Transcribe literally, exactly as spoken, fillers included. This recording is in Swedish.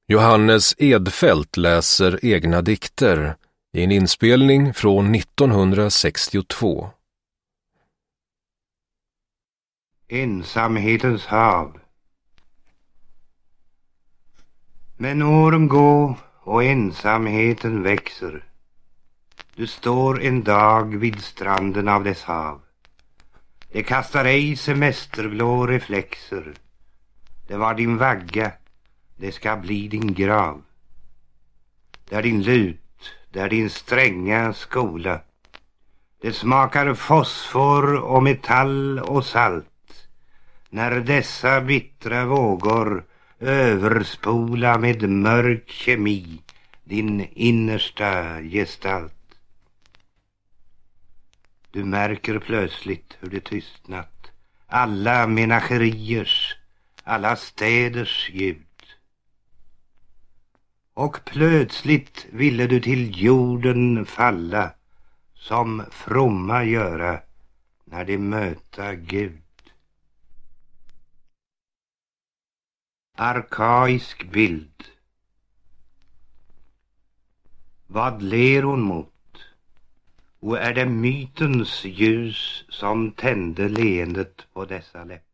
Johannes Edfelt läser egna dikter i en inspelning från nittonhundrasextiotvå. Ensamhetens hav. Men åren går och ensamheten växer. Du står en dag vid stranden av dess hav. Det kastar ej semesterblå reflexer. Det var din vagga, det ska bli din grav. Det är din lut, det är din stränga skola. Det smakar fosfor och metall och salt. När dessa bittra vågor överspola med mörk kemi din innersta gestalt. Du märker plötsligt hur det tystnat, alla menageriers, alla städers ljud. Och plötsligt ville du till jorden falla, som fromma göra när de möta Gud. Arkaisk bild. Vad ler hon mot? Och är det mytens ljus som tände leendet på dessa läppar?